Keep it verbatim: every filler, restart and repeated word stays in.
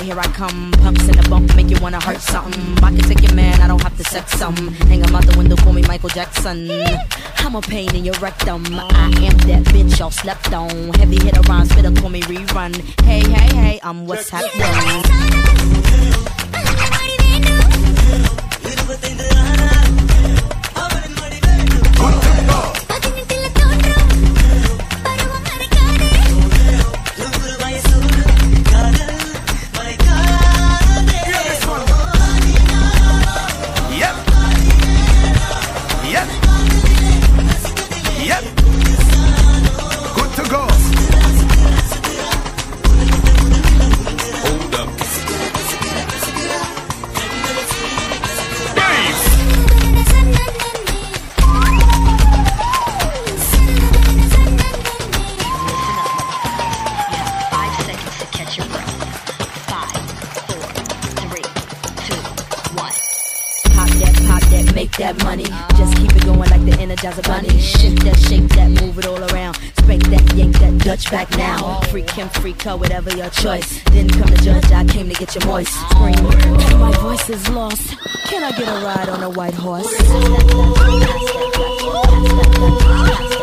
here I come. Pumps in the bump, make you wanna hurt something. I can take your man, I don't have to sex some. Hang him out the window, call me Michael Jackson. I'm a pain in your rectum. I am that bitch y'all slept on. Heavy hitter rhyme, spitter, call me rerun. Hey, hey, hey, I'm what's happening. That money, just keep it going like the Energizer Bunny. Shift that, shake that, move it all around. Spank that, yank that, Dutch back now. Freak him, freak her, whatever your choice. Didn't come to judge, I came to get you moist. Scream, my voice is lost. Can I get a ride on a white horse?